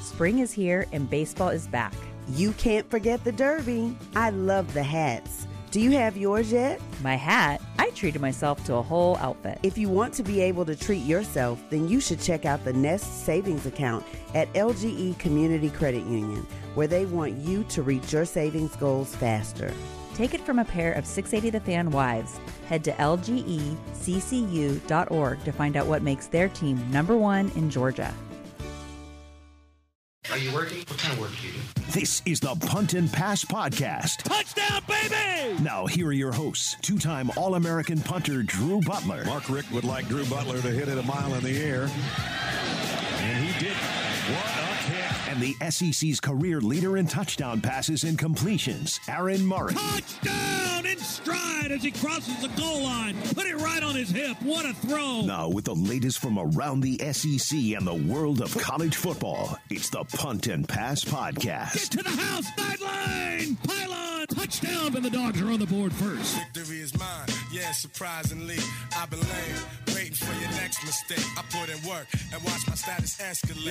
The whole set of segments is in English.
Spring is here and baseball is back. You can't forget the Derby. I love the hats. Do you have yours yet? My hat? I treated myself to a whole outfit. If you want to be able to treat yourself, then you should check out the Nest Savings Account at LGE Community Credit Union, where they want you to reach your savings goals faster. Take it from a pair of 680 The Fan wives. Head to lgeccu.org to find out what makes their team #1 in Georgia. Are you working? What kind of work do you do? This is the Punt and Pass Podcast. Touchdown, baby! Now, here are your hosts, two-time All-American punter Drew Butler. Mark Richt would like Drew Butler to hit it a mile in the air. And he did. What a kick. And the SEC's career leader in touchdown passes and completions, Aaron Murray. Touchdown in stride as he crosses the goal line. Put it right on his hip. What a throw. Now, with the latest from around the SEC and the world of college football, it's the Punt and Pass Podcast. Get to the house, sideline, pylon, touchdown, and the Dogs are on the board first. Victory is mine, yeah, surprisingly. I've been laying, waiting for your next mistake. I put in work and watch my status escalate.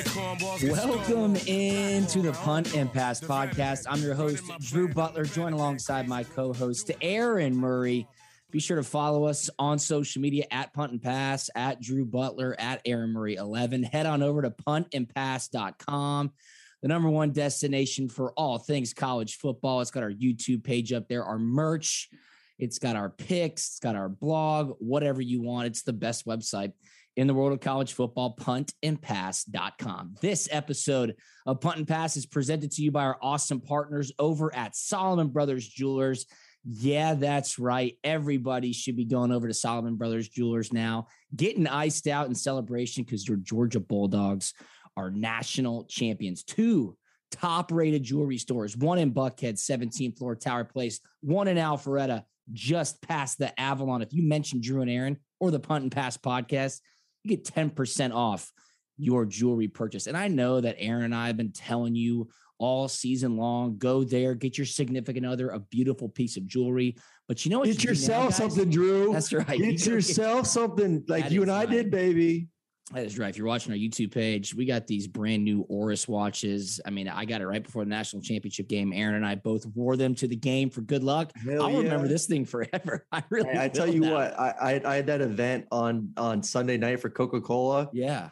Welcome into the Punt and Pass Podcast. I'm your host, Drew Butler, joined alongside my co-host, Aaron Murray. Be sure to follow us on social media at Punt and Pass, at Drew Butler, at Aaron Murray 11. Head on over to puntandpass.com, the #1 destination for all things college football. It's got our YouTube page up there, our merch. It's got our picks. It's got our blog, whatever you want. It's the best website in the world of college football, puntandpass.com. This episode of Punt and Pass is presented to you by our awesome partners over at Solomon Brothers Jewelers. Yeah, that's right. Everybody should be going over to Solomon Brothers Jewelers now, getting iced out in celebration because your Georgia Bulldogs are national champions. 2 top-rated jewelry stores, one in Buckhead, 17th floor, Tower Place, one in Alpharetta, just past the Avalon. If you mention Drew and Aaron or the Punt and Pass podcast, you get 10% off your jewelry purchase. And I know that Aaron and I have been telling you all season long, go there, get your significant other a beautiful piece of jewelry. But you know what? Get yourself something, Drew. That's right. Get yourself something like you and I did, baby. That is right. If you're watching our YouTube page, we got these brand new Oris watches. I mean, I got it right before the national championship game. Aaron and I both wore them to the game for good luck. I'll remember this thing forever. I tell you what, I had that event on Sunday night for Coca-Cola. Yeah.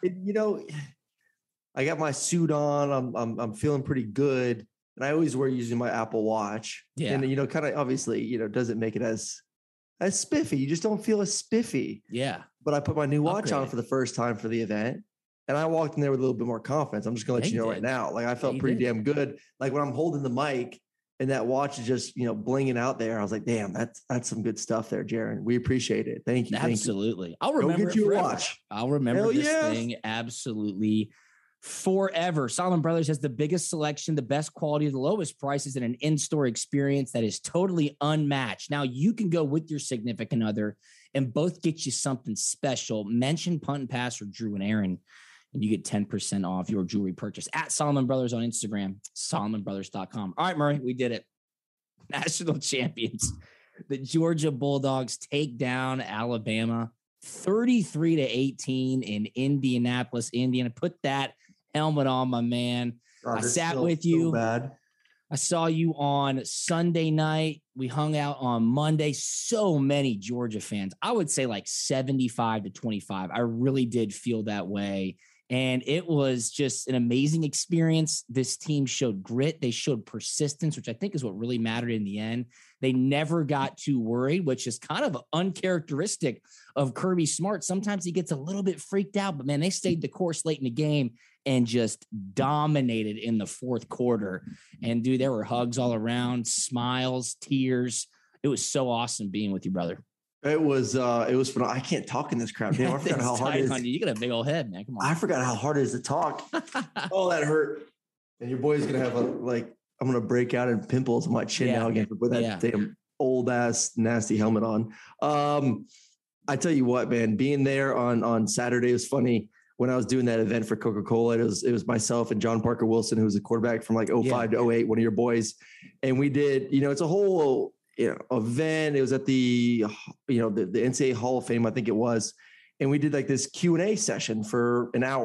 I got my suit on. I'm feeling pretty good. And I always wear using my Apple Watch. Yeah. And, kind of obviously, doesn't make it as spiffy. You just don't feel as spiffy. Yeah. But I put my new watch on for the first time for the event, and I walked in there with a little bit more confidence. I'm just going to let you know right now. Like, I felt pretty damn good. Like, when I'm holding the mic and that watch is just, blinging out there, I was like, damn, that's some good stuff there, Jaron. We appreciate it. Thank you. Absolutely. Thank you. I'll remember get you a watch. I'll remember this thing absolutely forever. Solomon Brothers has the biggest selection, the best quality, the lowest prices, and an in-store experience that is totally unmatched. Now, you can go with your significant other and both get you something special. Mention Punt and Pass or Drew and Aaron, and you get 10% off your jewelry purchase at Solomon Brothers on Instagram, SolomonBrothers.com. All right, Murray, we did it. National champions. The Georgia Bulldogs take down Alabama 33-18 in Indianapolis, Indiana. Put that helmet on, my man. I sat with you. Bad. I saw you on Sunday night. We hung out on Monday. So many Georgia fans. I would say like 75-25. I really did feel that way. And it was just an amazing experience. This team showed grit. They showed persistence, which I think is what really mattered in the end. They never got too worried, which is kind of uncharacteristic of Kirby Smart. Sometimes he gets a little bit freaked out, but man, they stayed the course late in the game and just dominated in the fourth quarter. And dude, there were hugs all around, smiles, tears. It was so awesome being with you, brother. It was fun. I can't talk in this crowd. Damn, I forgot how hard it is. You got a big old head, man. Come on. I forgot how hard it is to talk. Oh, that hurt. And your boy's gonna have I'm gonna break out in pimples on my chin now again with that damn old ass nasty helmet on. I tell you what, man, being there on Saturday was funny. When I was doing that event for Coca-Cola, it was myself and John Parker Wilson, who was a quarterback from like 05 to 08, one of your boys. And we did, it's a whole event. It was at the NCAA Hall of Fame, I think it was. And we did like this Q&A session for an hour.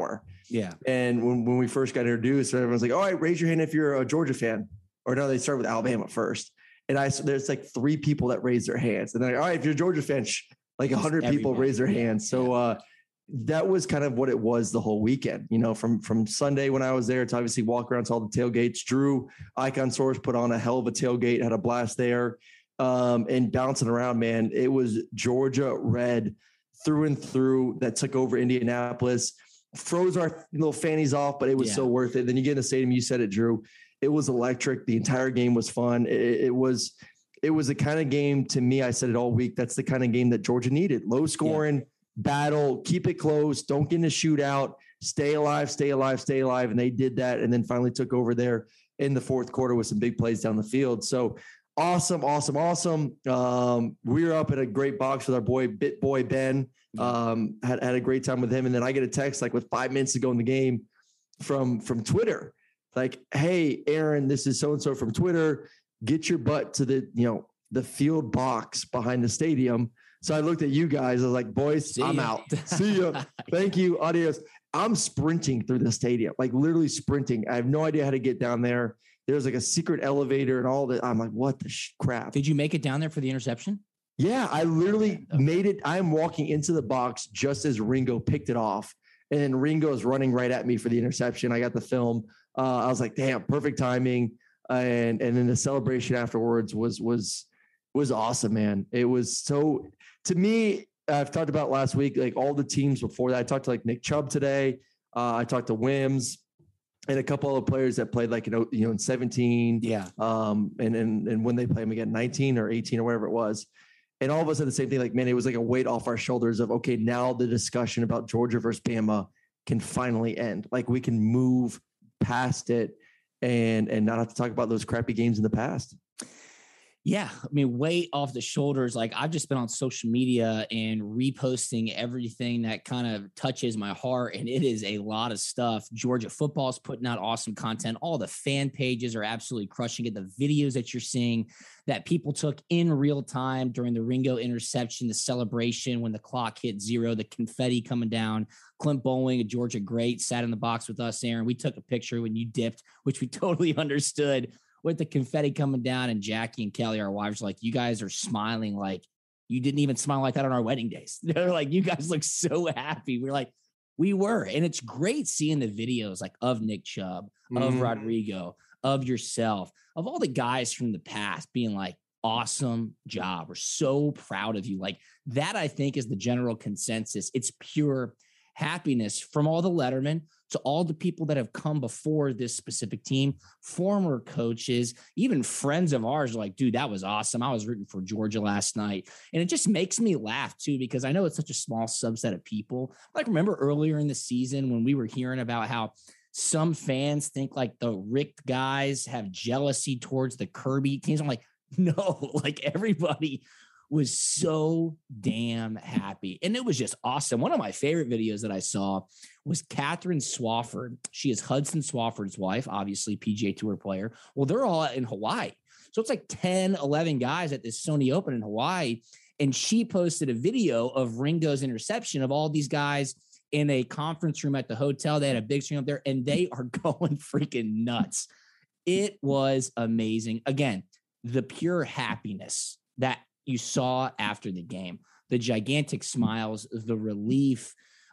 Yeah. And when we first got introduced, everyone's like, all right, raise your hand if you're a Georgia fan. Or no, they start with Alabama first. And there's like 3 people that raise their hands. And they're like, all right, if you're a Georgia fan, like 100 people raise their hands. So that was kind of what it was the whole weekend, from Sunday when I was there to obviously walk around to all the tailgates. Drew Icon Source put on a hell of a tailgate, had a blast there, and bouncing around, man. It was Georgia red through and through that took over Indianapolis, froze our little fannies off, but it was so worth it. Then you get in the stadium, you said it, Drew. It was electric. The entire game was fun. It was the kind of game, to me, I said it all week, that's the kind of game that Georgia needed. Low scoring, battle, keep it close, don't get in a shootout, stay alive. And they did that, and then finally took over there in the fourth quarter with some big plays down the field. So awesome. We were up at a great box with our boy, Bit Boy Ben. Had a great time with him. And then I get a text like with 5 minutes to go in the game from Twitter. Like, hey, Aaron, this is so-and-so from Twitter. Get your butt to the field box behind the stadium. So I looked at you guys. I was like, boys, I'm out. See ya. Thank you. Adios. I'm sprinting through the stadium, like literally sprinting. I have no idea how to get down there. There's like a secret elevator and all that. I'm like, what the crap? Did you make it down there for the interception? Yeah, I literally made it. I'm walking into the box just as Ringo picked it off. And then Ringo's running right at me for the interception. I got the film. I was like, damn, perfect timing. And then the celebration afterwards was awesome, man. It was so, to me, I've talked about last week, like all the teams before that. I talked to like Nick Chubb today. I talked to Wims and a couple of players that played like, in 17. Yeah. And when they play them again, 19 or 18 or whatever it was. And all of us said the same thing, like, man, it was like a weight off our shoulders of, okay, now the discussion about Georgia versus Bama can finally end. Like we can move past it and not have to talk about those crappy games in the past. Yeah. I mean, weight off the shoulders. Like I've just been on social media and reposting everything that kind of touches my heart. And it is a lot of stuff. Georgia football is putting out awesome content. All the fan pages are absolutely crushing it. The videos that you're seeing that people took in real time during the Ringo interception, the celebration, when the clock hit 0, the confetti coming down. Clint Bowling, a Georgia great, sat in the box with us, Aaron. We took a picture when you dipped, which we totally understood, with the confetti coming down, and Jackie and Kelly, our wives, are like, you guys are smiling like you didn't even smile like that on our wedding days. They're like, you guys look so happy. We're like, we were. And it's great seeing the videos like of Nick Chubb, of Rodrigo, of yourself, of all the guys from the past being like, awesome job. We're so proud of you. Like that, I think, is the general consensus. It's pure happiness from all the lettermen to all the people that have come before this specific team, former coaches, even friends of ours are like, dude, that was awesome. I was rooting for Georgia last night. And it just makes me laugh too, because I know it's such a small subset of people. Like remember earlier in the season when we were hearing about how some fans think like the Richt guys have jealousy towards the Kirby teams. I'm like, no, like everybody was so damn happy. And it was just awesome. One of my favorite videos that I saw was Catherine Swafford. She is Hudson Swafford's wife, obviously PGA Tour player. Well, they're all in Hawaii. So it's like 10, 11 guys at this Sony Open in Hawaii. And she posted a video of Ringo's interception of all these guys in a conference room at the hotel. They had a big screen up there and they are going freaking nuts. It was amazing. Again, the pure happiness that you saw after the game, the gigantic smiles, the relief,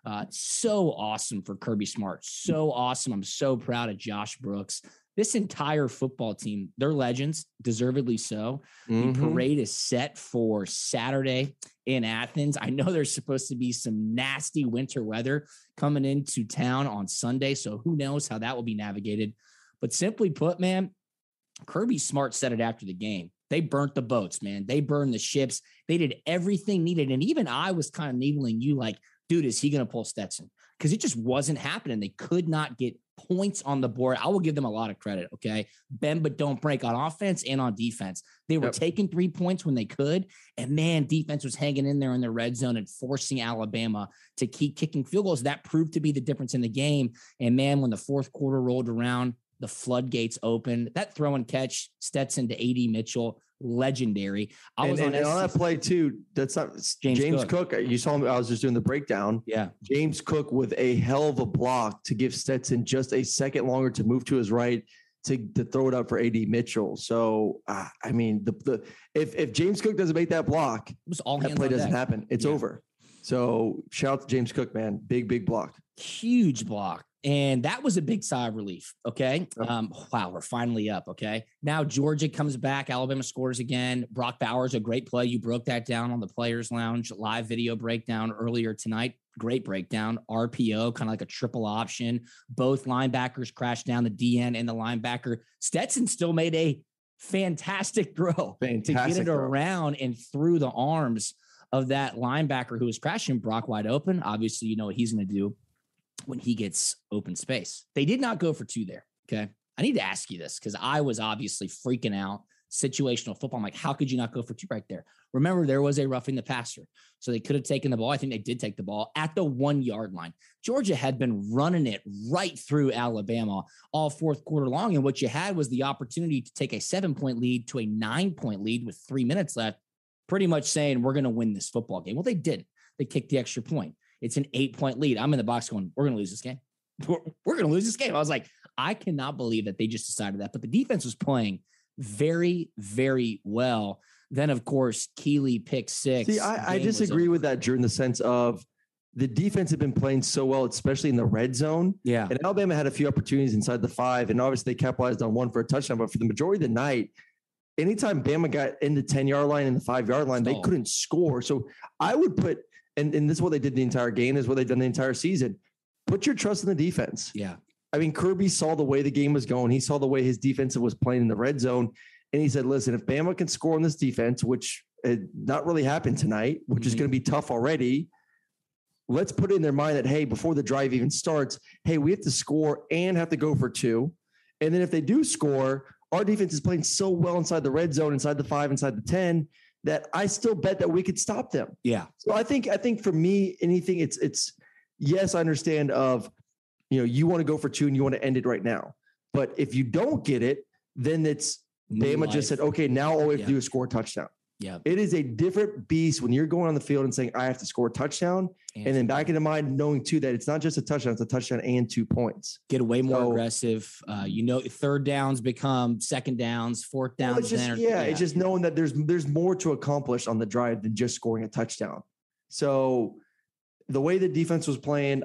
so awesome for Kirby Smart. So awesome. I'm so proud of Josh Brooks. This entire football team, they're legends, deservedly so. The parade is set for Saturday in Athens. I know there's supposed to be some nasty winter weather coming into town on Sunday, so who knows how that will be navigated. But simply put, man, Kirby Smart said it after the game. They burnt the boats, man. They burned the ships. They did everything needed. And even I was kind of needling you like, dude, is he going to pull Stetson? Because it just wasn't happening. They could not get points on the board. I will give them a lot of credit, okay? Bend but don't break on offense and on defense. They were taking 3 points when they could. And, man, defense was hanging in there in the red zone and forcing Alabama to keep kicking field goals. That proved to be the difference in the game. And, man, when the fourth quarter rolled around, the floodgates opened. That throw and catch, Stetson to A.D. Mitchell, legendary. I was on that play too. That's not James Cook. You saw him. I was just doing the breakdown. Yeah. James Cook with a hell of a block to give Stetson just a second longer to move to his right to throw it up for AD Mitchell. So, I mean, if James Cook doesn't make that block, it was all that play doesn't happen. It's over. So shout out to James Cook, man. Big block. Huge block. And that was a big sigh of relief. Okay. Wow. We're finally up. Okay. Now Georgia comes back. Alabama scores again. Brock Bowers, a great play. You broke that down on the Players Lounge live video breakdown earlier tonight. Great breakdown. RPO, kind of like a triple option. Both linebackers crashed down, the DN and the linebacker. Stetson still made a fantastic throw to get it around and through the arms of that linebacker who was crashing. Brock wide open. Obviously, you know what he's going to do when he gets open space. They did not go for 2 there. Okay. I need to ask you this because I was obviously freaking out. Situational football. I'm like, how could you not go for 2 right there? Remember, there was a roughing the passer. So they could have taken the ball. I think they did take the ball at the 1 yard line. Georgia had been running it right through Alabama all fourth quarter long. And what you had was the opportunity to take a 7-point lead to a 9-point lead with 3 minutes left, pretty much saying we're going to win this football game. Well, they didn't. They kicked the extra point. It's an 8-point lead. I'm in the box going, we're going to lose this game. We're going to lose this game. I was like, I cannot believe that they just decided that. But the defense was playing very, very well. Then, of course, Keeley pick 6. See, I disagree with that, Drew, in the sense of the defense had been playing so well, especially in the red zone. Yeah. And Alabama had a few opportunities inside the 5, and obviously they capitalized on 1 for a touchdown. But for the majority of the night, anytime Bama got in the 10-yard line and the 5-yard line, they couldn't score. So I would put – and this is what they did the entire game, is what they've done the entire season. Put your trust in the defense. Yeah. I mean, Kirby saw the way the game was going. He saw the way his defensive was playing in the red zone. And he said, listen, if Bama can score on this defense, which not really happened tonight, which is going to be tough already, let's put it in their mind that, hey, before the drive even starts, hey, we have to score and have to go for 2. And then if they do score, our defense is playing so well inside the red zone, inside the 5, inside the 10, that I still bet that we could stop them. Yeah. So I think for me, anything, it's yes, I understand you want to go for 2 and you want to end it right now. But if you don't get it, then it's Bama just said, okay, now all we have to do is score a touchdown. Yeah. It is a different beast when you're going on the field and saying, I have to score a touchdown. And then back into mind, knowing too, that it's not just a touchdown, it's a touchdown and 2 points. Get way more aggressive. Third downs become second downs, fourth downs. It's just knowing that there's more to accomplish on the drive than just scoring a touchdown. So the way the defense was playing,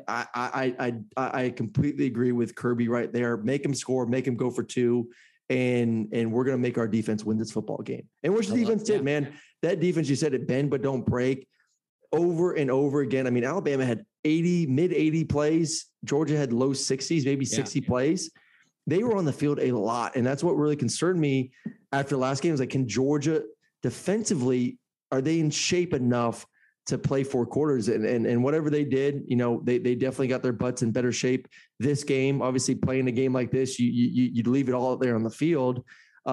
I completely agree with Kirby right there. Make him score, make him go for 2. And we're going to make our defense win this football game. And which the defense did, man. That defense, you said it, bend but don't break, over and over again. I mean, Alabama had mid 80 plays. Georgia had low 60s, maybe 60 plays. They were on the field a lot. And that's what really concerned me after last game. Was like, can Georgia defensively, are they in shape enough to play 4 quarters? And whatever they did, they definitely got their butts in better shape this game. Obviously, playing a game like this, you'd leave it all out there on the field.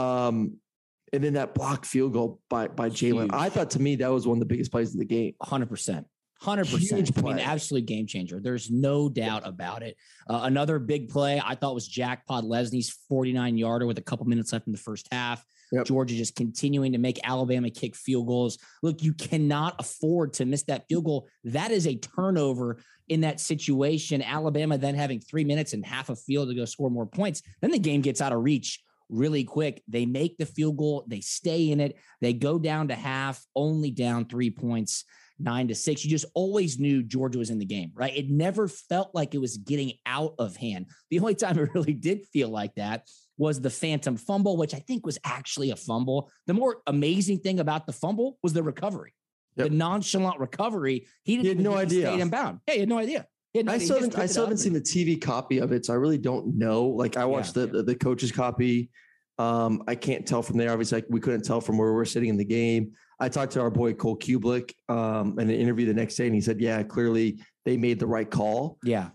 And then that blocked field goal by Jalen. I thought, to me, that was one of the biggest plays of the game. 100%. 100%. I mean, absolute game changer. There's no doubt about it. Another big play I thought was Jack Podlesny's 49-yarder with a couple minutes left in the first half. Yep. Georgia just continuing to make Alabama kick field goals. Look, you cannot afford to miss that field goal. That is a turnover in that situation. Alabama then having 3 minutes and half a field to go score more points. Then the game gets out of reach really quick. They make the field goal. They stay in it. They go down to half, only down 3 points, 9-6. You just always knew Georgia was in the game, right? It never felt like it was getting out of hand. The only time it really did feel like that was the phantom fumble, which I think was actually a fumble. The more amazing thing about the fumble was the recovery, the nonchalant recovery. He had no idea. Stayed in bound. Yeah, he had no idea. I still haven't seen the TV copy of it, so I really don't know. Like, I watched the coach's copy. I can't tell from there. Obviously, we couldn't tell from where we're sitting in the game. I talked to our boy Cole Kubelik in an interview the next day, and he said, yeah, clearly they made the right call. Yeah.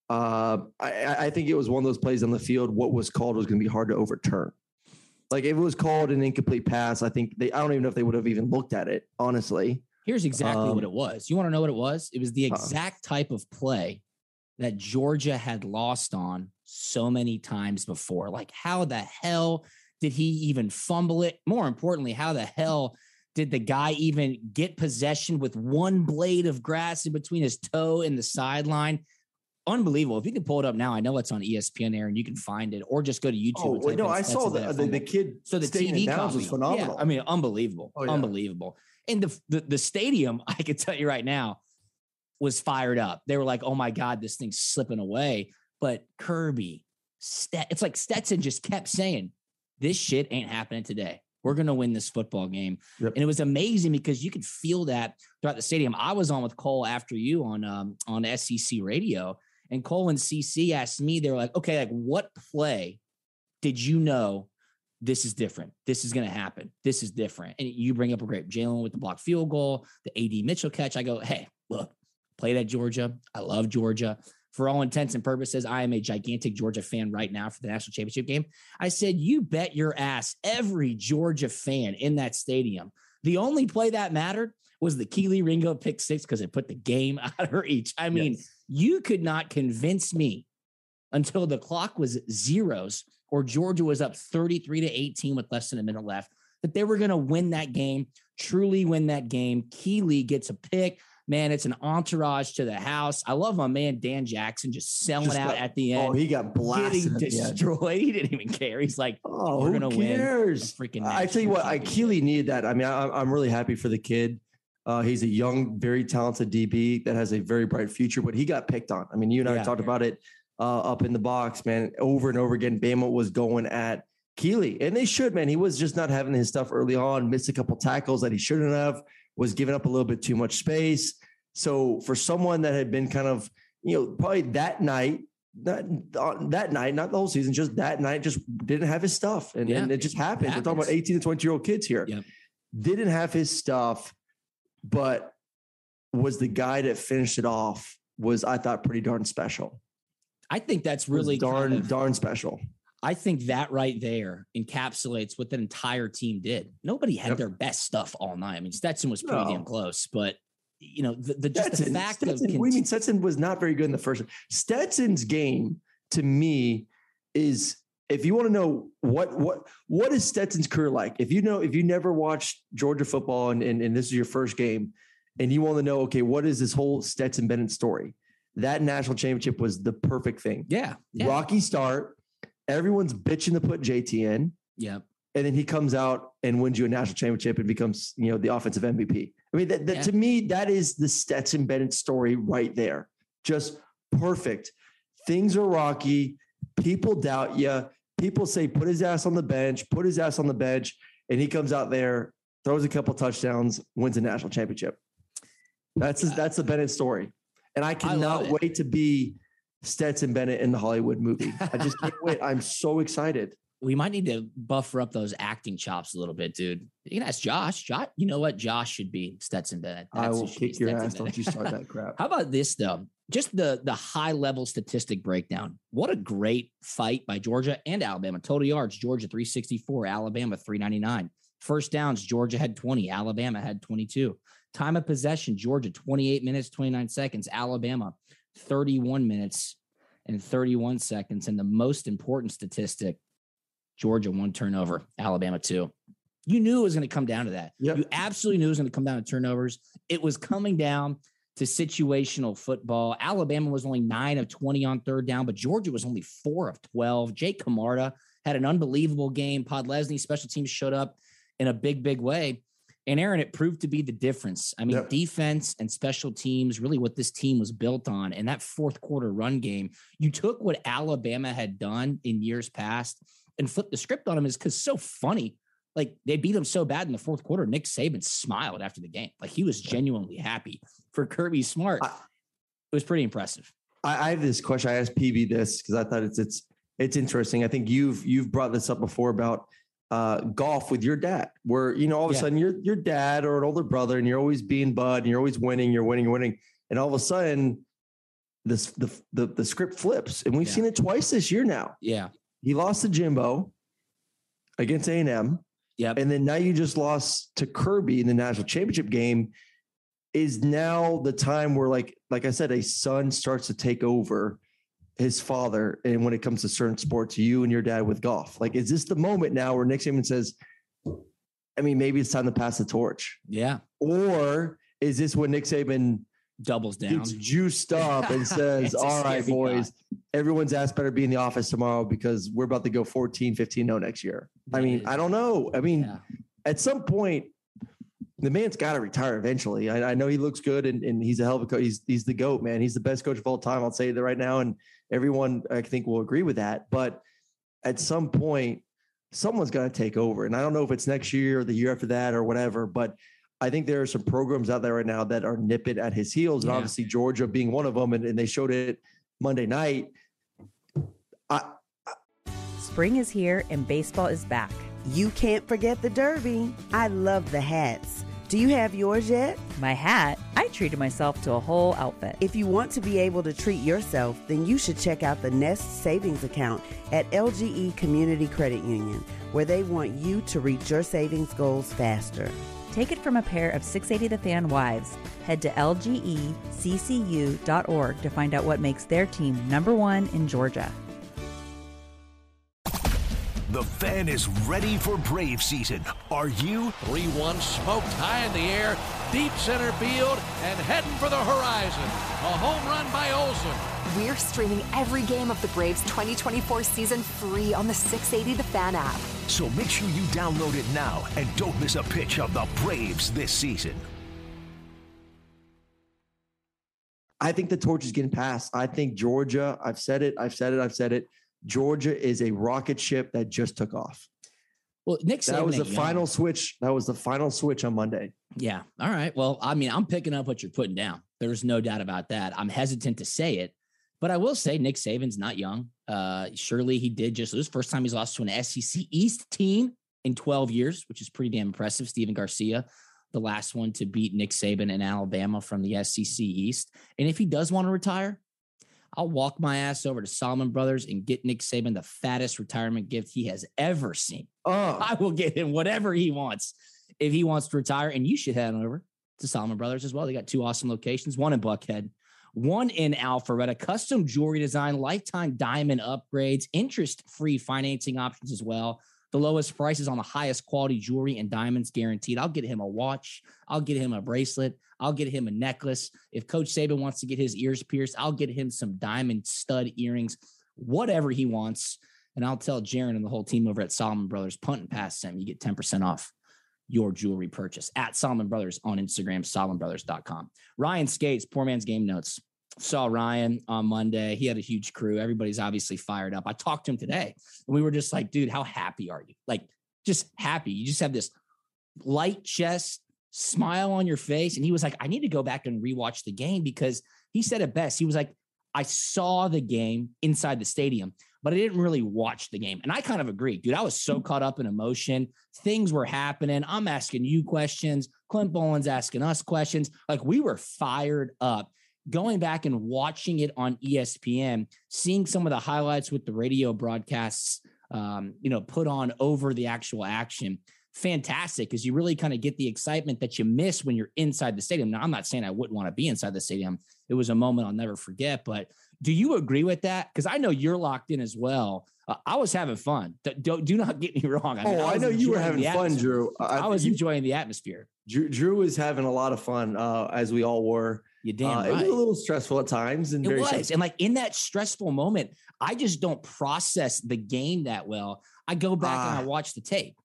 I think it was one of those plays on the field. What was called was going to be hard to overturn. Like, if it was called an incomplete pass, I don't even know if they would have even looked at it, honestly. Here's exactly what it was. You want to know what it was? It was the exact type of play that Georgia had lost on so many times before. Like, how the hell Did he even fumble it? More importantly, how the hell did the guy even get possession with one blade of grass in between his toe and the sideline? Unbelievable. If you can pull it up now, I know it's on ESPN Air and you can find it, or just go to YouTube. Oh, no, I saw the kid. So the TV copy was phenomenal. Yeah, I mean, unbelievable. Oh, yeah. Unbelievable. And the stadium, I can tell you right now, was fired up. They were like, oh my God, this thing's slipping away. But Kirby, it's like Stetson just kept saying, this shit ain't happening today. We're going to win this football game. Yep. And it was amazing because you could feel that throughout the stadium. I was on with Cole after you on SEC radio, and Cole and CC asked me, they were like, okay, like what play did you know this is different? This is going to happen. This is different. And you bring up a great Jalen with the blocked field goal, the AD Mitchell catch. I go, hey, look, played at Georgia. I love Georgia. For all intents and purposes, I am a gigantic Georgia fan right now for the national championship game. I said, you bet your ass every Georgia fan in that stadium. The only play that mattered was the Keely Ringo pick six because it put the game out of reach. I mean, you could not convince me until the clock was zeros or Georgia was up 33-18 with less than a minute left that they were going to win that game, truly win that game. Keely gets a pick. Man, it's an entourage to the house. I love my man, Dan Jackson, just selling out at the end. Oh, he got blasted. Getting destroyed. He didn't even care. He's like, oh, we're going to win. Freaking I tell you what, Keely needed that. I mean, I'm really happy for the kid. He's a young, very talented DB that has a very bright future, but he got picked on. I mean, you and I talked about it up in the box, man, over and over again. Bama was going at Keely, and they should, man. He was just not having his stuff early on, missed a couple tackles that he shouldn't have, was giving up a little bit too much space. So for someone that had been kind of, probably that night, not the whole season, just that night, just didn't have his stuff. And it just happened. We're talking about 18 to 20-year-old kids here. Yep. Didn't have his stuff, but was the guy that finished it off was, I thought, pretty darn special. I think that's really darn special. I think that right there encapsulates what the entire team did. Nobody had their best stuff all night. I mean, Stetson was pretty damn close, but the fact of Stetson was not very good in the first. Stetson's game to me is, if you want to know what is Stetson's career like, if you never watched Georgia football and this is your first game and you want to know, okay, what is this whole Stetson Bennett story? That national championship was the perfect thing. Yeah. Rocky start. Everyone's bitching to put JT in. Yeah. And then he comes out and wins you a national championship and becomes, the offensive MVP. I mean, that to me, that is the Stetson Bennett story right there. Just perfect. Things are rocky. People doubt you. People say, put his ass on the bench. And he comes out there, throws a couple touchdowns, wins a national championship. That's the Bennett story. And I cannot wait to be Stetson Bennett in the Hollywood movie. I just can't wait. I'm so excited. We might need to buffer up those acting chops a little bit, dude. You can ask Josh. You know what? Josh should be Stetson Bennett. I will kick your ass. Don't you start that crap. How about this, though? Just the high-level statistic breakdown. What a great fight by Georgia and Alabama. Total yards, Georgia 364, Alabama 399. First downs, Georgia had 20, Alabama had 22. Time of possession, Georgia 28 minutes, 29 seconds, Alabama 31 minutes and 31 seconds. And the most important statistic, Georgia 1 turnover, Alabama 2. You knew it was going to come down to that. Yep. You absolutely knew it was going to come down to turnovers. It was coming down to situational football. Alabama was only 9 of 20 on third down, but Georgia was only 4 of 12. Jake Camarda had an unbelievable game. Podlesny, special teams, showed up in a big way. And Aaron, it proved to be the difference. I mean, defense and special teams, really what this team was built on. And that fourth quarter run game, you took what Alabama had done in years past and flipped the script on them. Is because so funny. Like, they beat them so bad in the fourth quarter. Nick Saban smiled after the game. Like, he was genuinely happy for Kirby Smart. It was pretty impressive. I have this question. I asked PB this because I thought it's interesting. I think you've brought this up before about golf with your dad, where, all of a sudden your dad or an older brother, and you're always being bud and you're always winning. And all of a sudden the script flips, and we've seen it twice this year now. Yeah. He lost to Jimbo against A&M. Yep. And then now you just lost to Kirby in the national championship game. Is now the time where, like I said, a son starts to take over his father, and when it comes to certain sports, you and your dad with golf? Like, is this the moment now where Nick Saban says, I mean, maybe it's time to pass the torch? Yeah. Or is this when Nick Saban doubles down, gets juiced up and says, all right, boys, everyone's ass better be in the office tomorrow because we're about to go 14-15-0 next year? I mean, I don't know. I mean, at some point, the man's got to retire eventually. I know he looks good and he's a hell of a coach. He's the GOAT, man. He's the best coach of all time. I'll say that right now. And everyone, I think, will agree with that. But at some point, someone's got to take over. And I don't know if it's next year or the year after that or whatever, but I think there are some programs out there right now that are nipping at his heels. And obviously Georgia being one of them. And they showed it Monday night. Spring is here and baseball is back. You can't forget the Derby. I love the hats. Do you have yours yet? My hat? I treated myself to a whole outfit. If you want to be able to treat yourself, then you should check out the Nest Savings Account at LGE Community Credit Union, where they want you to reach your savings goals faster. Take it from a pair of 680 The Fan wives. Head to lgeccu.org to find out what makes their team #1 in Georgia. The Fan is ready for Brave season. Are you? 3-1 smoked high in the air, deep center field, and heading for the horizon. A home run by Olsen. We're streaming every game of the Braves 2024 season free on the 680 The Fan app. So make sure you download it now and don't miss a pitch of the Braves this season. I think the torch is getting passed. I think Georgia, I've said it. Georgia is a rocket ship that just took off. Well, Nick Saban, that was the final switch. That was the final switch on Monday. Yeah. All right. Well, I mean, I'm picking up what you're putting down. There's no doubt about that. I'm hesitant to say it, but I will say Nick Saban's not young. Surely he did just lose. First time he's lost to an SEC East team in 12 years, which is pretty damn impressive. Steven Garcia, the last one to beat Nick Saban in Alabama from the SEC East. And if he does want to retire, I'll walk my ass over to Salomon Brothers and get Nick Saban the fattest retirement gift he has ever seen. I will get him whatever he wants if he wants to retire. And you should head on over to Salomon Brothers as well. They got 2 awesome locations, one in Buckhead, one in Alpharetta. Custom jewelry design, lifetime diamond upgrades, interest-free financing options as well. The lowest prices on the highest quality jewelry and diamonds guaranteed. I'll get him a watch. I'll get him a bracelet. I'll get him a necklace. If Coach Saban wants to get his ears pierced, I'll get him some diamond stud earrings, whatever he wants. And I'll tell Jaron and the whole team over at Salomon Brothers, punt and pass them. You get 10% off your jewelry purchase at Salomon Brothers on Instagram, SalomonBrothers.com. Ryan Skates, Poor Man's Game Notes. Saw Ryan on Monday. He had a huge crew. Everybody's obviously fired up. I talked to him today and we were just like, dude, how happy are you? Like, just happy. You just have this light chest, smile on your face. And he was like, I need to go back and rewatch the game because he said it best. He was like, I saw the game inside the stadium, but I didn't really watch the game. And I kind of agree, dude. I was so caught up in emotion. Things were happening. I'm asking you questions. Clint Boland's asking us questions. Like, we were fired up. Going back and watching it on ESPN, seeing some of the highlights with the radio broadcasts, put on over the actual action. Fantastic, because you really kind of get the excitement that you miss when you're inside the stadium. Now, I'm not saying I wouldn't want to be inside the stadium. It was a moment I'll never forget. But do you agree with that? Because I know you're locked in as well. I was having fun. Do not get me wrong. I know you were having fun, Drew. I was enjoying the atmosphere. Drew was having a lot of fun, as we all were. You damn right. It was a little stressful at times. And it was. And like in that stressful moment, I just don't process the game that well. I go back and I watch the tape.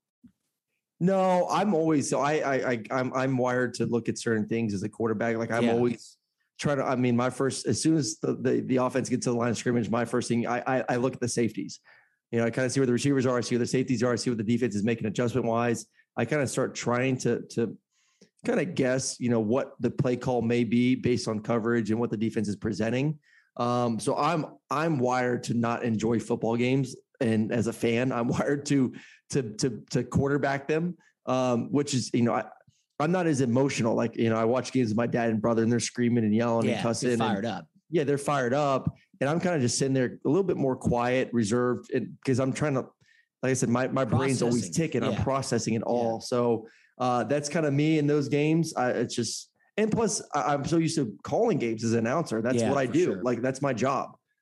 No, I'm always, so I'm wired to look at certain things as a quarterback. Like I'm always trying to, as soon as the offense gets to the line of scrimmage, my first thing, I look at the safeties. I kind of see where the receivers are. I see where the safeties are. I see what the defense is making adjustment wise. I kind of start trying to kind of guess, what the play call may be based on coverage and what the defense is presenting. So I'm wired to not enjoy football games. And as a fan, I'm wired to quarterback them, which is, I'm not as emotional. Like, I watch games with my dad and brother and they're screaming and yelling and cussing. They're fired up. Yeah, they're fired up. And I'm kind of just sitting there a little bit more quiet, reserved, because I'm trying to, like I said, my brain's always ticking. I'm processing it all. So that's kind of me in those games. It's just, and plus I'm so used to calling games as an announcer. That's what I do. Sure. Like, that's my job.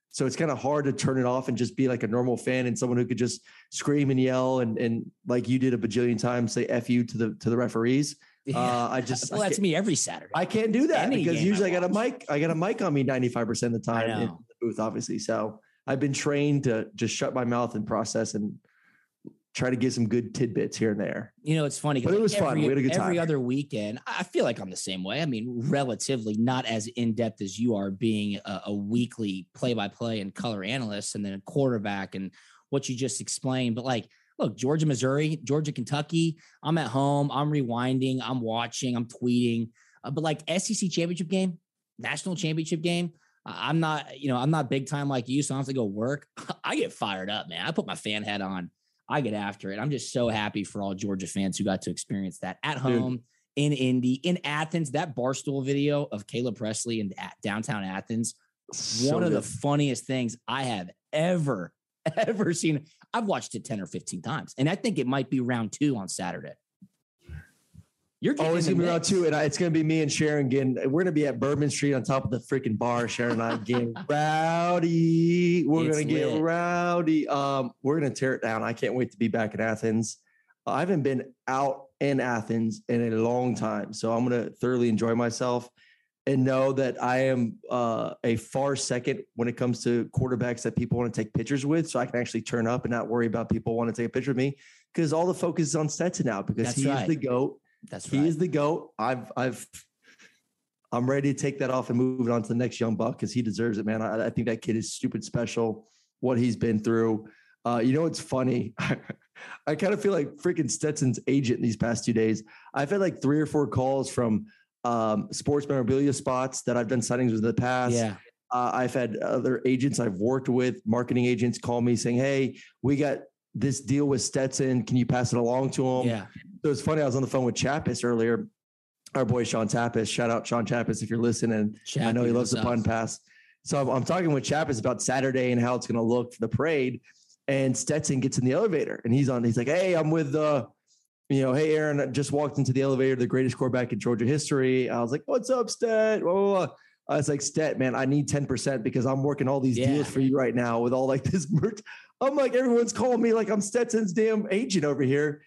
So it's kind of hard to turn it off and just be like a normal fan and someone who could just scream and yell and like you did a bajillion times, say F you to the referees. Yeah. That's me every Saturday. I can't do that because usually I got a mic on me 95% of the time in the booth, obviously. So I've been trained to just shut my mouth and process and try to get some good tidbits here and there. It's funny. But it was fun. We had a good time. Every other weekend, I feel like I'm the same way. I mean, relatively not as in-depth as you are, being a weekly play-by-play and color analyst and then a quarterback and what you just explained. But like, look, Georgia, Missouri, Georgia, Kentucky, I'm at home, I'm rewinding, I'm watching, I'm tweeting. But like SEC championship game, national championship game, I'm not big time like you, so I don't have to go work. I get fired up, man. I put my fan hat on. I get after it. I'm just so happy for all Georgia fans who got to experience that at home, in Indy, in Athens. That Barstool video of Caleb Presley in downtown Athens, one of the funniest things I have ever seen. I've watched it 10 or 15 times, and I think it might be round 2 on Saturday. It's going to be round 2, and it's going to be me and Sharon again. We're going to be at Bourbon Street on top of the freaking bar. Sharon and I getting rowdy. We're going to get rowdy. We're going to tear it down. I can't wait to be back in Athens. I haven't been out in Athens in a long time, so I'm going to thoroughly enjoy myself and know that I am a far second when it comes to quarterbacks that people want to take pictures with, so I can actually turn up and not worry about people wanting to take a picture with me, because all the focus is on Stetson now because he is the GOAT. That's right. He is the GOAT. I'm ready to take that off and move it on to the next young buck because he deserves it, man. I think that kid is stupid special, what he's been through. It's funny. I kind of feel like freaking Stetson's agent these past 2 days. I've had like 3 or 4 calls from sports memorabilia spots that I've done signings with in the past. Yeah. I've had other agents I've worked with, marketing agents, call me saying, hey, we got this deal with Stetson. Can you pass it along to him? Yeah. So it's funny. I was on the phone with Chappis earlier. Our boy, Sean Tappis. Shout out Sean Tappis if you're listening. I know he loves the pun pass. So I'm talking with Chappis about Saturday and how it's going to look for the parade. And Stetson gets in the elevator and he's like, hey, I'm with, hey, Aaron, I just walked into the elevator, the greatest quarterback in Georgia history. I was like, what's up, Stet? Blah, blah, blah. I was like, Stet, man, I need 10% because I'm working all these deals for you right now with all like this merch. I'm like, everyone's calling me like I'm Stetson's damn agent over here.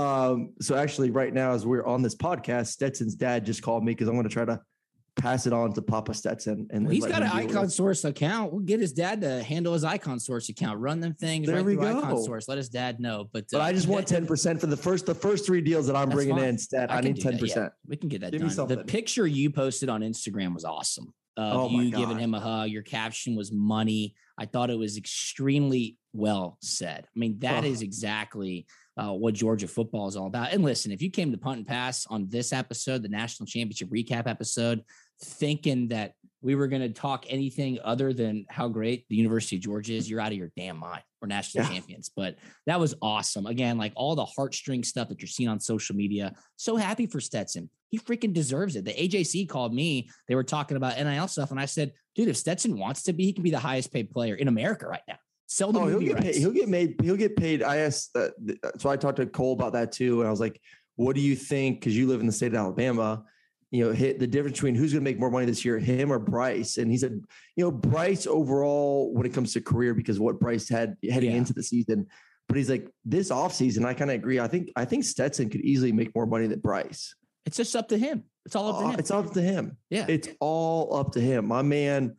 So actually right now, as we're on this podcast, Stetson's dad just called me because I'm going to try to pass it on to Papa Stetson. And he's got an Icon Source account. We'll get his dad to handle his Icon Source account, run them things. There we go. Icon Source. Let his dad know. But I just want 10% for the first 3 deals that I'm bringing in. Stet, I need 10%. Yeah, we can get that Give done. The picture you posted on Instagram was awesome. You giving him a hug. Your caption was money. I thought it was extremely well said. I mean, that is exactly what Georgia football is all about. And listen, if you came to Punt and Pass on this episode, the national championship recap episode, thinking that we were going to talk anything other than how great the University of Georgia is, you're out of your damn mind. We're national champions. But that was awesome. Again, like all the heartstring stuff that you're seeing on social media. So happy for Stetson. He freaking deserves it. The AJC called me. They were talking about NIL stuff. And I said, dude, if Stetson wants to be, he can be the highest paid player in America right now. Sell the movie rights. He'll get paid. I asked, so I talked to Cole about that too. And I was like, what do you think? Because you live in the state of Alabama, hit the difference between who's going to make more money this year, him or Bryce. And he said, Bryce overall, when it comes to career, because what Bryce had heading into the season, but he's like this offseason, I kind of agree. I think Stetson could easily make more money than Bryce. It's just up to him. It's all up to him. It's up to him. Yeah. It's all up to him. My man,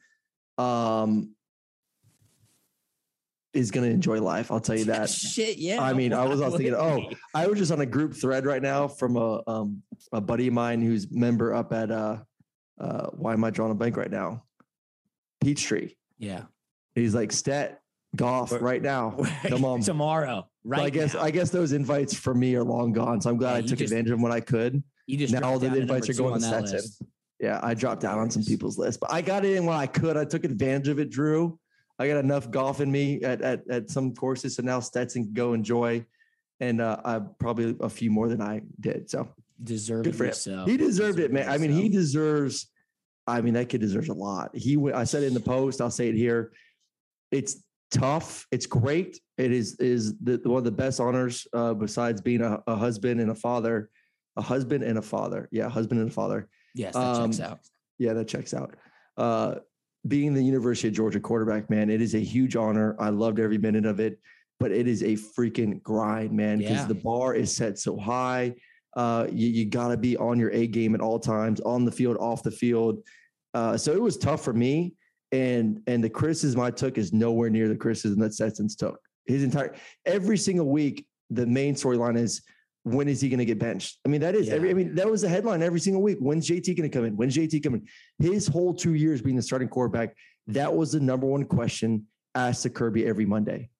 is going to enjoy life. I'll tell you that. Shit. Yeah. I mean, I was thinking, I was just on a group thread right now from a buddy of mine who's member up at, why am I drawing a blank right now? Peachtree. Yeah. He's like, Stet, golf right now. Come on. Tomorrow. Right. So I guess those invites for me are long gone. So I'm glad I took advantage of them when I could. Now all the invites are going to Stetson. Yeah. I dropped down on some people's list, but I got it in when I could. I took advantage of it, Drew. I got enough golf in me at some courses. So now Stetson can go enjoy. And I probably a few more than I did. So good for him. He deserved it, man. I mean, that kid deserves a lot. I said it in the post, I'll say it here. It's tough. It's great. It is one of the best honors besides being a husband and a father. A husband and a father. Yeah, husband and a father. Yes, that checks out. Yeah, that checks out. being the University of Georgia quarterback, man, it is a huge honor. I loved every minute of it, but it is a freaking grind, man, because the bar is set so high. You got to be on your A game at all times, on the field, off the field. So it was tough for me. And the criticism I took is nowhere near the criticism that Stetson's took. Every single week, the main storyline is, when is he going to get benched? I mean, that was the headline every single week. When's JT going to come in? When's JT coming? His whole 2 years being the starting quarterback, that was the number one question asked to Kirby every Monday.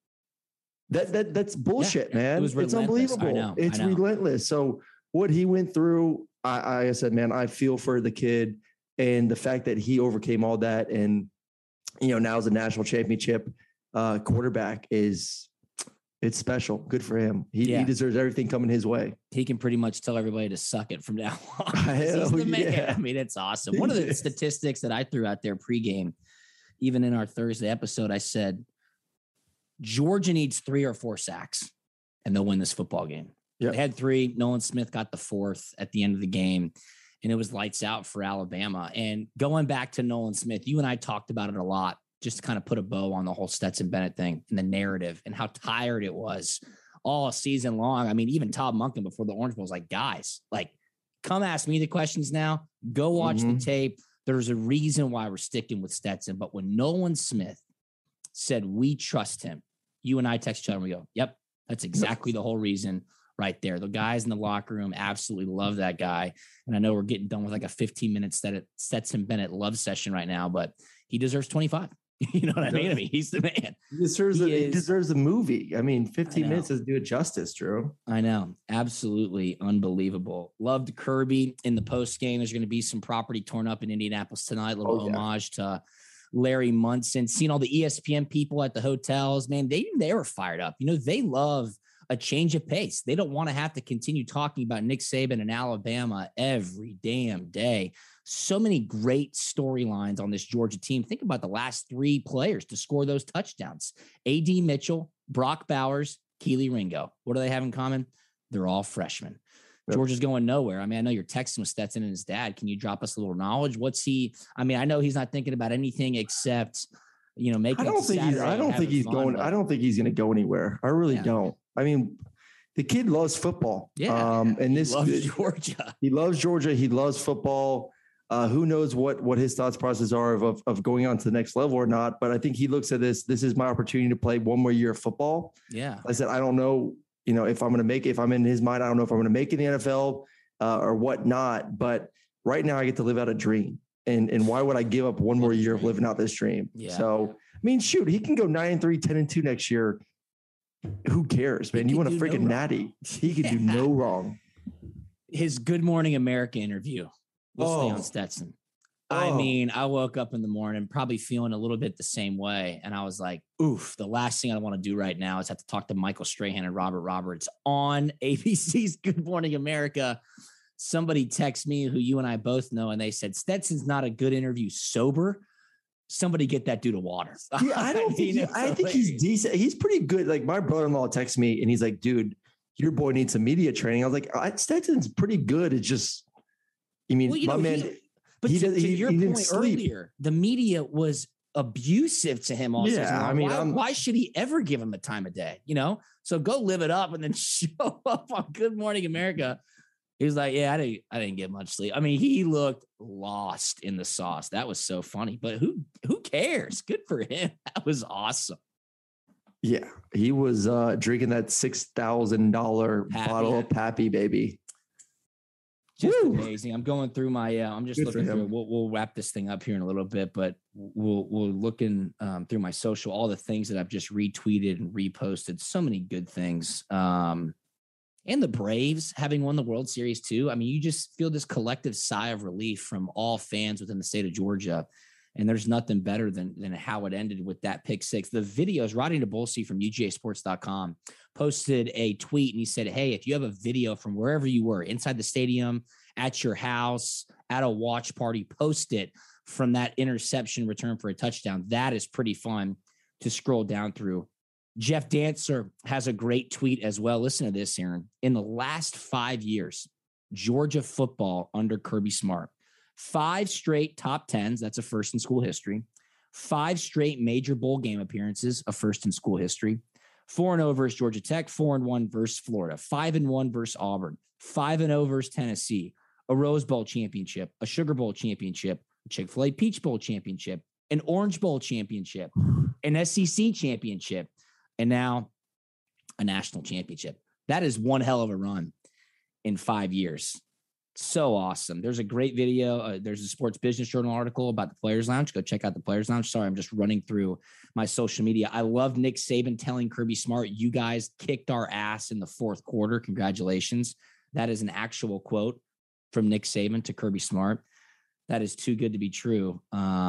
That's bullshit, man. It's unbelievable. It's relentless. So what he went through, I said, man, I feel for the kid, and the fact that he overcame all that, and now as a national championship quarterback it's special. Good for him. He deserves everything coming his way. He can pretty much tell everybody to suck it from now on. He's the man. Yeah. I mean, it's awesome. One of the statistics that I threw out there pregame, even in our Thursday episode, I said, Georgia needs 3 or 4 sacks and they'll win this football game. Yep. They had 3. Nolan Smith got the 4th at the end of the game, and it was lights out for Alabama. And going back to Nolan Smith, you and I talked about it a lot, just to kind of put a bow on the whole Stetson Bennett thing and the narrative and how tired it was all season long. I mean, even Todd Monken before the Orange Bowl was like, guys, like, come ask me the questions now. Go watch the tape. There's a reason why we're sticking with Stetson. But when Nolan Smith said, we trust him, you and I text each other and we go, yep, that's exactly the whole reason right there. The guys in the locker room absolutely love that guy. And I know we're getting done with like a 15-minute Stetson Bennett love session right now, but he deserves 25. You know what I mean? I mean, he's the man. He deserves a movie. I mean, 15 minutes doesn't do it justice, Drew. I know. Absolutely unbelievable. Loved Kirby in the post game. There's going to be some property torn up in Indianapolis tonight. A little homage to Larry Munson. Seeing all the ESPN people at the hotels, man, they were fired up. They love a change of pace. They don't want to have to continue talking about Nick Saban and Alabama every damn day. So many great storylines on this Georgia team. Think about the last 3 players to score those touchdowns. A.D. Mitchell, Brock Bowers, Keely Ringo. What do they have in common? They're all freshmen. Yep. Georgia's going nowhere. I mean, I know you're texting with Stetson and his dad. Can you drop us a little knowledge? I know he's not thinking about anything except, making I don't think he's going to go anywhere. I really don't. I mean, the kid loves football. Yeah. And he loves Georgia. He loves Georgia. He loves football. Who knows what his thoughts process are of going on to the next level or not. But I think he looks at this is my opportunity to play one more year of football. Yeah. I said, I don't know, if I'm going to make it, if I'm in his mind, I don't know if I'm going to make it in the NFL or whatnot. But right now I get to live out a dream. And why would I give up one more year of living out this dream? Yeah. So, I mean, shoot, he can go 9-3, 10-2 next year. Who cares, man? You want a freaking natty. He could do no wrong. His Good Morning America interview. We'll stay on Stetson. I mean, I woke up in the morning probably feeling a little bit the same way. And I was like, oof, the last thing I want to do right now is have to talk to Michael Strahan and Robert Roberts on ABC's Good Morning America. Somebody texted me who you and I both know, and they said, Stetson's not a good interview sober. Somebody get that dude a water. Yeah, I think he's decent. He's pretty good. Like, my brother-in-law texted me and he's like, dude, your boy needs some media training. I was like, Stetson's pretty good. It's just, my man, to your point earlier, the media was abusive to him all season long. I mean, why should he ever give him the time of day? So go live it up and then show up on Good Morning America. He was like, yeah, I didn't get much sleep. I mean, he looked lost in the sauce. That was so funny, but who cares? Good for him. That was awesome. Yeah. He was drinking that $6,000 bottle of Pappy, baby. Just amazing. I'm going through my, I'm just looking through, we'll wrap this thing up here in a little bit, but we'll looking through my social, all the things that I've just retweeted and reposted. So many good things. And the Braves having won the World Series too. I mean, you just feel this collective sigh of relief from all fans within the state of Georgia. And there's nothing better than how it ended with that pick 6. The videos, Rodney DeBolsey from UGAsports.com posted a tweet and he said, hey, if you have a video from wherever you were, inside the stadium, at your house, at a watch party, post it from that interception return for a touchdown. That is pretty fun to scroll down through. Jeff Dancer has a great tweet as well. Listen to this, Aaron. In the last 5 years, Georgia football under Kirby Smart, 5 straight top 10s. That's a first in school history. 5 straight major bowl game appearances, a first in school history. 4-0 versus Georgia Tech, 4-1 versus Florida, 5-1 versus Auburn, 5-0 versus Tennessee, a Rose Bowl championship, a Sugar Bowl championship, a Chick-fil-A Peach Bowl championship, an Orange Bowl championship, an SEC championship, and now a national championship. That is one hell of a run in 5 years. So awesome. There's a great video. There's a Sports Business Journal article about the Players Lounge. Go check out the Players Lounge. Sorry, I'm just running through my social media. I love Nick Saban telling Kirby Smart, you guys kicked our ass in the fourth quarter. Congratulations. That is an actual quote from Nick Saban to Kirby Smart. That is too good to be true.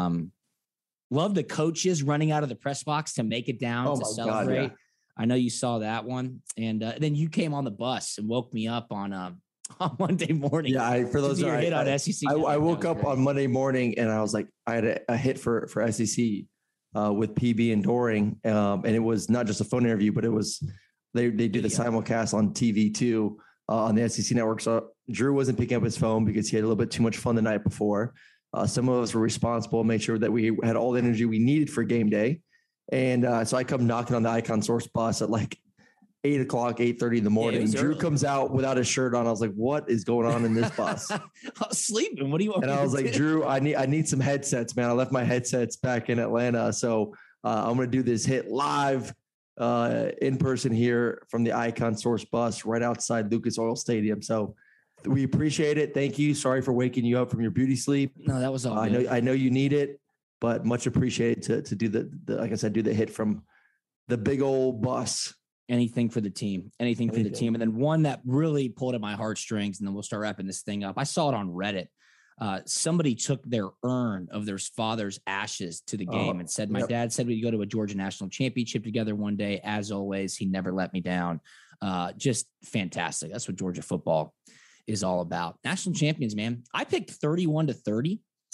Love the coaches running out of the press box to make it down to celebrate. God, yeah. I know you saw that one. And then you came on the bus and woke me up on Monday morning. Yeah, for those who hit on SEC. I woke up on Monday morning and I was like, I had a hit for SEC with PB and Doring. And it was not just a phone interview, but it was, they did a simulcast on TV too, on the SEC network. So Drew wasn't picking up his phone because he had a little bit too much fun the night before. Some of us were responsible, made sure that we had all the energy we needed for game day. And so I come knocking on the Icon Source bus at like 8 o'clock, 8:30 in the morning. Drew comes out without his shirt on. I was like, what is going on in this bus? I was sleeping. What do you want? And I was like, Drew, I need some headsets, man. I left my headsets back in Atlanta. So I'm going to do this hit live in person here from the Icon Source bus right outside Lucas Oil Stadium. So we appreciate it. Thank you. Sorry for waking you up from your beauty sleep. No, that was all good. I know you need it, but much appreciated to do the like I said, do the hit from the big old bus. Anything for the team, anything for the team. And then one that really pulled at my heartstrings, and then we'll start wrapping this thing up. I saw it on Reddit. Somebody took their urn of their father's ashes to the game and said, my dad said we'd go to a Georgia national championship together one day. As always, he never let me down. Just fantastic. That's what Georgia football is all about. National champions, man. I picked 31-30,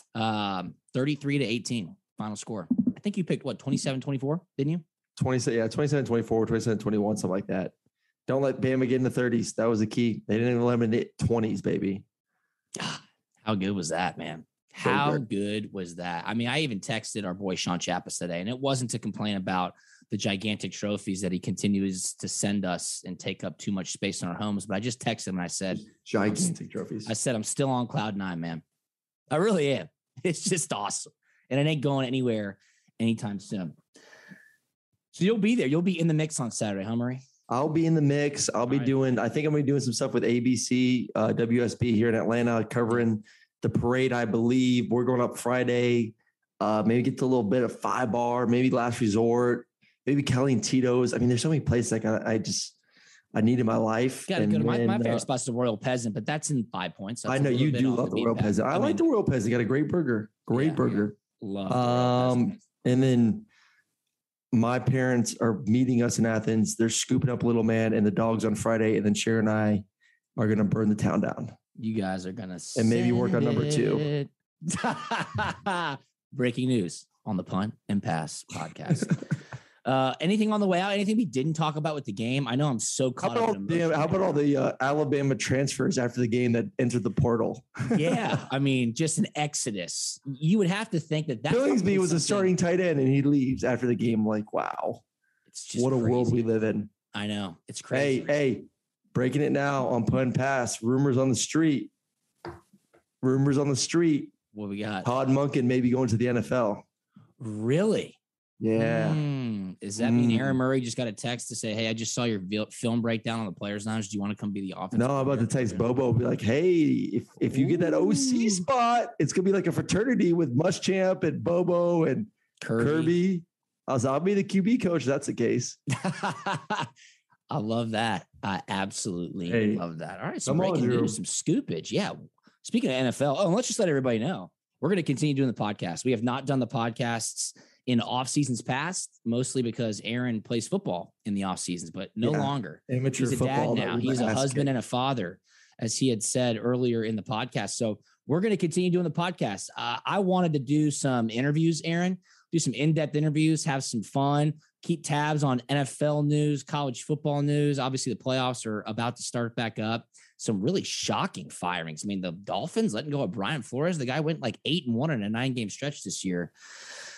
33-18 final score. I think you picked 27-24, didn't you? 27-24, 27-21, something like that. Don't let Bama get in the 30s. That was the key. They didn't eliminate 20s, baby. How good was that, man? How good was that? I mean, I even texted our boy Sean Chappis today, and it wasn't to complain about the gigantic trophies that he continues to send us and take up too much space in our homes. But I just texted him and I said, gigantic trophies. I said, I'm still on cloud 9, man. I really am. It's just awesome. And it ain't going anywhere anytime soon. So you'll be there. You'll be in the mix on Saturday, huh, Murray? I'll be in the mix. I think I'm going to be doing some stuff with ABC, WSB here in Atlanta, covering the parade, I believe. We're going up Friday. Maybe get to a little bit of Five Bar, maybe Last Resort, maybe Kelly and Tito's. I mean, there's so many places I need in my life. Got to go to my favorite spot's the Royal Peasant, but that's in 5 Points. That's I know you do love the Royal Peasant. I like the Royal Peasant. Got a great burger. Burger. Love the Royal Peasant. And then my parents are meeting us in Athens. They're scooping up Little Man and the dogs on Friday. And then Cher and I are going to burn the town down. You guys are going to and maybe work on number 2. Breaking news on the Punt and Pass podcast. Anything on the way out? Anything we didn't talk about with the game? I know I'm so caught up. How about all the Alabama transfers after the game that entered the portal? Yeah, I mean, just an exodus. You would have to think that Billingsby was a starting tight end, and he leaves after the game. Like, wow, it's just what a crazy. World we live in. I know, it's crazy. Hey, breaking it now on Punt and Pass. Rumors on the street. What we got? Todd Monken maybe going to the NFL. Really? Yeah. Does that mean Aaron Murray just got a text to say, hey, I just saw your film breakdown on the Players Lounge. Do you want to come be the offensive? No, I'm about to text Bobo. Be like, hey, if you get that OC spot, it's going to be like a fraternity with Muschamp and Bobo and Kirby. I'll be the QB coach. That's the case. I love that. I absolutely love that. All right. So breaking news, some scoopage. Yeah. Speaking of NFL, let's just let everybody know. We're going to continue doing the podcast. We have not done the podcasts in off seasons past, mostly because Aaron plays football in the off seasons, but no longer. Amateur He's a dad football now. He's a husband and a father, as he had said earlier in the podcast. So we're going to continue doing the podcast. I wanted to do some interviews, Aaron, do some in-depth interviews, have some fun, keep tabs on NFL news, college football news. Obviously the playoffs are about to start back up. Some really shocking firings. I mean, the Dolphins letting go of Brian Flores. The guy went like 8-1 in a 9-game stretch this year.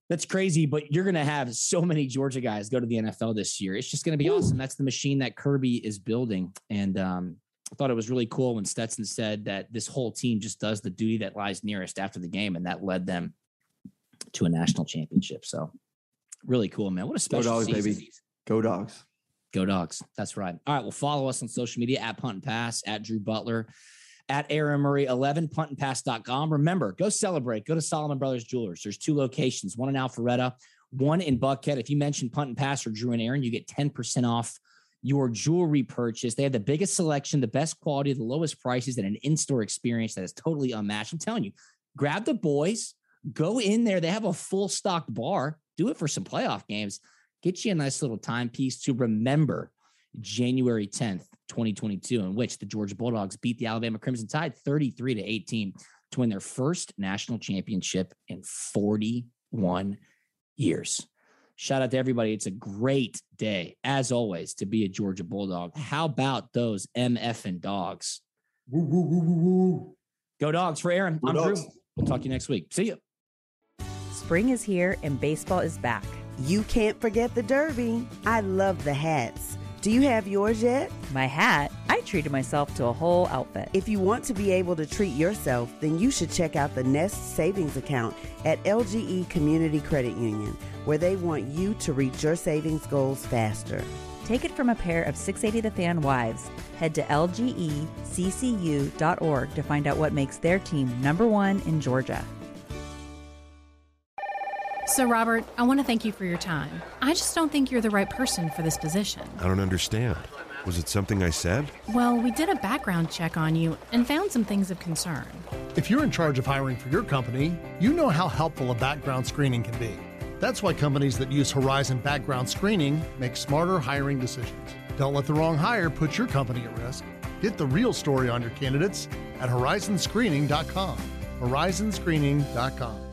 That's crazy, but you're going to have so many Georgia guys go to the NFL this year. It's just going to be awesome. That's the machine that Kirby is building. And I thought it was really cool when Stetson said that this whole team just does the duty that lies nearest after the game, and that led them to a national championship. So really cool, man. What a special Go Dogs, season. baby. Go Dogs. Go Dogs. That's right. All right, well, follow us on social media at Punt and Pass, at Drew Butler, at Aaron Murray 11, puntandpass.com. Remember, go celebrate. Go to Solomon Brothers Jewelers. There's 2 locations, one in Alpharetta, one in Buckhead. If you mention Punt and Pass or Drew and Aaron, you get 10% off your jewelry purchase. They have the biggest selection, the best quality, the lowest prices, and an in-store experience that is totally unmatched. I'm telling you, grab the boys, go in there. They have a full stocked bar. Do it for some playoff games. Get you a nice little timepiece to remember January 10th, 2022, in which the Georgia Bulldogs beat the Alabama Crimson Tide 33-18 to win their first national championship in 41 years. Shout out to everybody. It's a great day, as always, to be a Georgia Bulldog. How about those MFing Dogs? Woo, woo, woo, woo, woo. Go Dogs. For Aaron, I'm Dogs. Drew. We'll talk to you next week. See you. Spring is here and baseball is back. You can't forget the Derby. I love the hats. Do you have yours yet? My hat, I treated myself to a whole outfit. If you want to be able to treat yourself, then you should check out the Nest Savings Account at LGE Community Credit Union, where they want you to reach your savings goals faster. Take it from a pair of 680 The Fan wives. Head to lgeccu.org to find out what makes their team #1 in Georgia. So, Robert, I want to thank you for your time. I just don't think you're the right person for this position. I don't understand. Was it something I said? Well, we did a background check on you and found some things of concern. If you're in charge of hiring for your company, you know how helpful a background screening can be. That's why companies that use Horizon Background Screening make smarter hiring decisions. Don't let the wrong hire put your company at risk. Get the real story on your candidates at horizonscreening.com. horizonscreening.com.